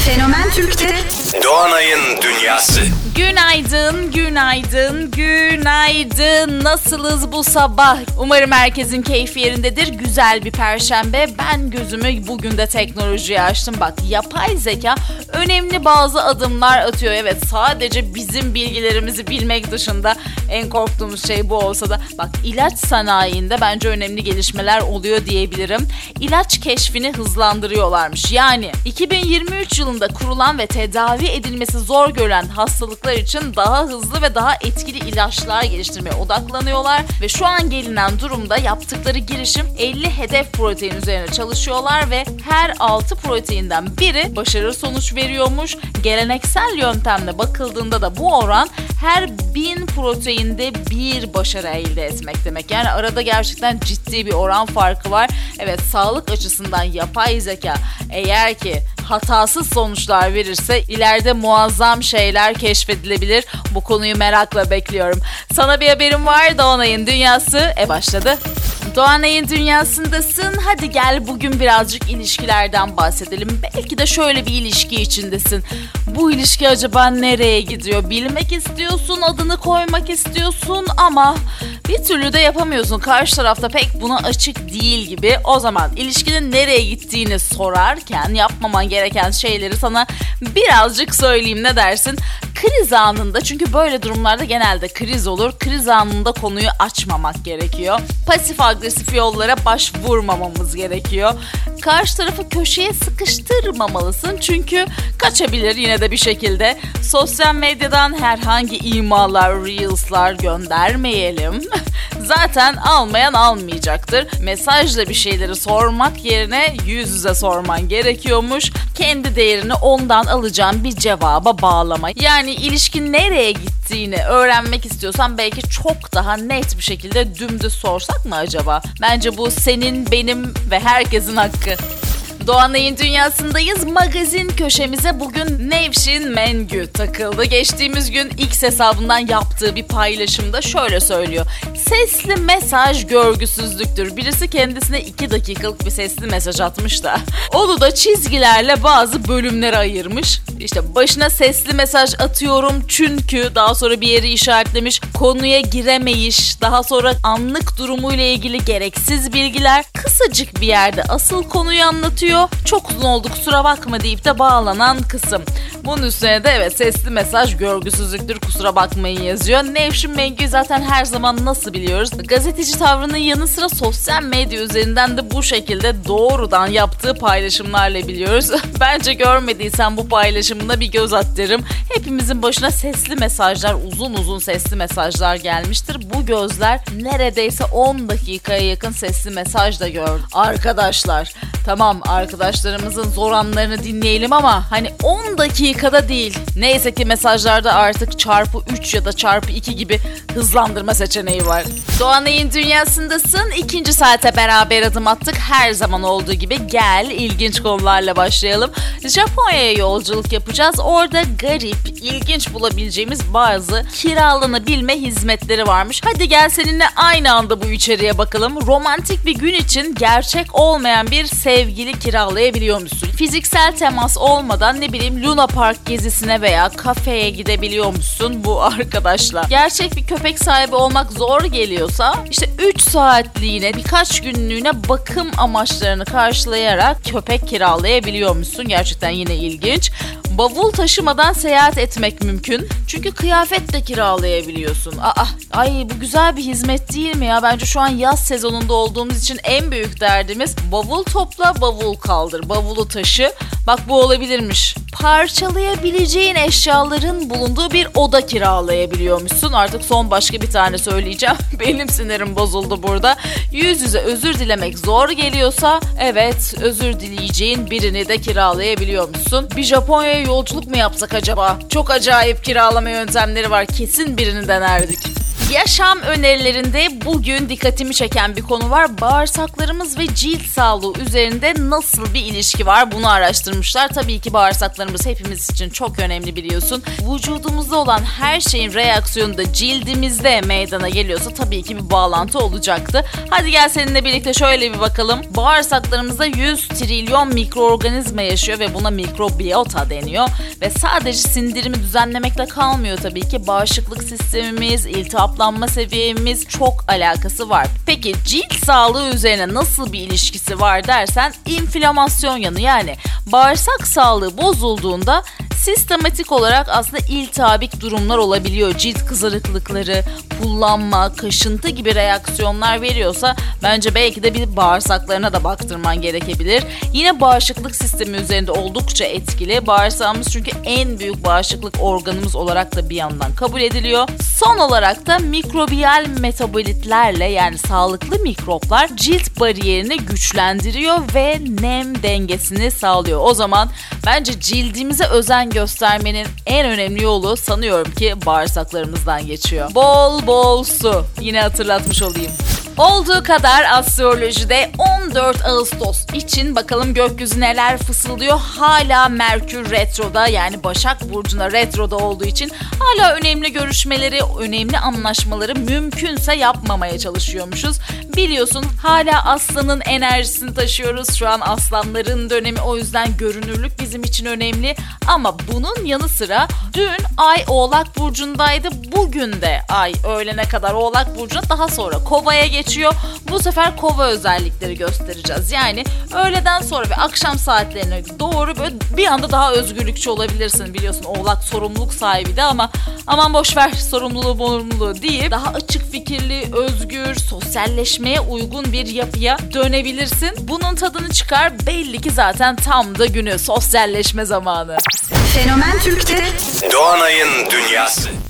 Fenomen Türk'te Doğanay'ın Dünyası. Günaydın, günaydın, günaydın. Nasılız bu sabah? Umarım herkesin keyfi yerindedir. Güzel bir perşembe. Ben gözümü bugün de teknolojiye açtım. Bak, yapay zeka önemli bazı adımlar atıyor. Evet, sadece bizim bilgilerimizi bilmek dışında en korktuğumuz şey bu olsa da. Bak, ilaç sanayinde bence önemli gelişmeler oluyor diyebilirim. İlaç keşfini hızlandırıyorlarmış. Yani 2023 yılında kurulan ve tedavi edilmesi zor görülen hastalıklar için daha hızlı ve daha etkili ilaçlar geliştirmeye odaklanıyorlar ve şu an gelinen durumda yaptıkları girişim 50 hedef protein üzerine çalışıyorlar ve her 6 proteinden biri başarılı sonuç veriyormuş. Geleneksel yöntemle bakıldığında da bu oran her 1000 proteinde bir başarı elde etmek demek. Yani arada gerçekten ciddi bir oran farkı var. Evet, sağlık açısından yapay zeka eğer ki hatasız sonuçlar verirse ileride muazzam şeyler keşfedilebilir. Bu konuyu merakla bekliyorum. Sana bir haberim var. Doğanay'ın Dünyası başladı. Doğanay'ın Dünyası'ndasın. Hadi gel bugün birazcık ilişkilerden bahsedelim. Belki de şöyle bir ilişki içindesin. Bu ilişki acaba nereye gidiyor? Bilmek istiyorsun, adını koymak istiyorsun ama bir türlü de yapamıyorsun. Karşı tarafta pek buna açık değil gibi. O zaman ilişkinin nereye gittiğini sorarken yapmaman gereken şeyleri sana birazcık söyleyeyim, ne dersin? Kriz anında, çünkü böyle durumlarda genelde kriz olur. Kriz anında konuyu açmamak gerekiyor. Pasif agresif yollara başvurmamamız gerekiyor. Karşı tarafı köşeye sıkıştırmamalısın çünkü kaçabilir yine de bir şekilde. Sosyal medyadan herhangi imalar, reels'lar göndermeyelim. Zaten almayan almayacaktır. Mesajla bir şeyleri sormak yerine yüz yüze sorman gerekiyormuş. Kendi değerini ondan alacağın bir cevaba bağlama. Yani ilişkin nereye gittiğini öğrenmek istiyorsan belki çok daha net bir şekilde dümdüz sorsak mı acaba? Bence bu senin, benim ve herkesin hakkı. Doğanay'ın Dünyası'ndayız. Magazin köşemize bugün Nevşin Mengü takıldı. Geçtiğimiz gün X hesabından yaptığı bir paylaşımda şöyle söylüyor. Sesli mesaj görgüsüzlüktür. Birisi kendisine 2 dakikalık bir sesli mesaj atmış da onu da çizgilerle bazı bölümlere ayırmış. İşte başına sesli mesaj atıyorum çünkü, daha sonra bir yeri işaretlemiş, konuya giremeyiş, daha sonra anlık durumuyla ilgili gereksiz bilgiler, kısacık bir yerde asıl konuyu anlatıyor. Çok uzun oldu kusura bakma deyip de bağlanan kısım. Bunun üstüne de evet, sesli mesaj görgüsüzlüktür kusura bakmayın yazıyor. Nevşin Mengü zaten her zaman nasıl biliyoruz, gazeteci tavrının yanı sıra sosyal medya üzerinden de bu şekilde doğrudan yaptığı paylaşımlarla biliyoruz. Bence görmediysen bu paylaşımına bir göz at derim. Hepimizin başına sesli mesajlar, uzun uzun sesli mesajlar gelmiştir. Bu gözler neredeyse 10 dakikaya yakın sesli mesaj da gördü. Arkadaşlar, tamam arkadaşlarımızın zor anlarını dinleyelim ama hani 10 dakikada değil. Neyse ki mesajlarda artık çarpı 3 ya da çarpı 2 gibi hızlandırma seçeneği var. Doğanay'ın Dünyası'ndasın. 2. saate beraber adım attık. Her zaman olduğu gibi gel ilginç konularla başlayalım. Japonya'ya yolculuk yapacağız. Orada garip, ilginç bulabileceğimiz bazı kiralanabilme hizmetleri varmış. Hadi gel seninle aynı anda bu içeriğe bakalım. Romantik bir gün için gerçek olmayan bir sevgili kiralayabiliyor musun? Fiziksel temas olmadan ne bileyim Luna Park gezisine veya kafeye gidebiliyor musun bu arkadaşla? Gerçek bir köpek sahibi olmak zor geliyorsa işte 3 saatliğine, birkaç günlüğüne bakım amaçlarını karşılayarak köpek kiralayabiliyor musun? Gerçekten yine ilginç. Bavul taşımadan seyahat etmek mümkün. Çünkü kıyafet de kiralayabiliyorsun. Bu güzel bir hizmet değil mi ya? Bence şu an yaz sezonunda olduğumuz için en büyük derdimiz bavul topla, bavul kaldır, bavulu taşı. Bak bu olabilirmiş. Parçalayabileceğin eşyaların bulunduğu bir oda kiralayabiliyormuşsun. Artık son başka bir tane söyleyeceğim. Benim sinirim bozuldu burada. Yüz yüze özür dilemek zor geliyorsa evet, özür dileyeceğin birini de kiralayabiliyormuşsun. Bir Japonya'ya yolculuk mu yapsak acaba? Çok acayip kiralama yöntemleri var. Kesin birini denerdik. Yaşam önerilerinde bugün dikkatimi çeken bir konu var. Bağırsaklarımız ve cilt sağlığı üzerinde nasıl bir ilişki var bunu araştırmışlar. Tabii ki bağırsaklarımız hepimiz için çok önemli biliyorsun. Vücudumuzda olan her şeyin reaksiyonu da cildimizde meydana geliyorsa tabii ki bir bağlantı olacaktı. Hadi gel seninle birlikte şöyle bir bakalım. Bağırsaklarımızda 100 trilyon mikroorganizma yaşıyor ve buna mikrobiyota deniyor. Ve sadece sindirimi düzenlemekle kalmıyor tabii ki. Bağışıklık sistemimiz, iltihaplanma seviyemiz çok alakası var. Peki cilt sağlığı üzerine nasıl bir ilişkisi var dersen inflamasyon yanı, yani bağırsak sağlığı bozulduğunda sistematik olarak aslında iltihabik durumlar olabiliyor. Cilt kızarıklıkları, pullanma, kaşıntı gibi reaksiyonlar veriyorsa bence belki de bir bağırsaklarına da baktırman gerekebilir. Yine bağışıklık sistemi üzerinde oldukça etkili. Bağırsağımız çünkü en büyük bağışıklık organımız olarak da bir yandan kabul ediliyor. Son olarak da mikrobiyal metabolitlerle, yani sağlıklı mikroplar cilt bariyerini güçlendiriyor ve nem dengesini sağlıyor. O zaman bence cildimize özen göstermenin en önemli yolu sanıyorum ki bağırsaklarımızdan geçiyor. Bol bol su. Yine hatırlatmış olayım. Olduğu kadar astrolojide 14 Ağustos için bakalım gökyüzü neler fısıldıyor. Hala Merkür retroda, yani Başak Burcu'na retroda olduğu için hala önemli görüşmeleri, önemli anlaşmaları mümkünse yapmamaya çalışıyormuşuz. Biliyorsun hala Aslan'ın enerjisini taşıyoruz. Şu an Aslanların dönemi, o yüzden görünürlük bizim için önemli. Ama bunun yanı sıra dün Ay Oğlak Burcu'ndaydı. Bugün de Ay öğlene kadar Oğlak Burcu'na, daha sonra Kova'ya geçiyor. Bu sefer Kova özellikleri göstereceğiz. Yani öğleden sonra ve akşam saatlerine doğru böyle bir anda daha özgürlükçü olabilirsin. Biliyorsun Oğlak sorumluluk sahibiydi ama aman boşver sorumluluğu deyip daha açık fikirli, özgür, sosyalleşmeye uygun bir yapıya dönebilirsin. Bunun tadını çıkar. Belli ki zaten tam da günü, sosyalleşme zamanı. Fenomen Türk'te Doğanay'ın Dünyası.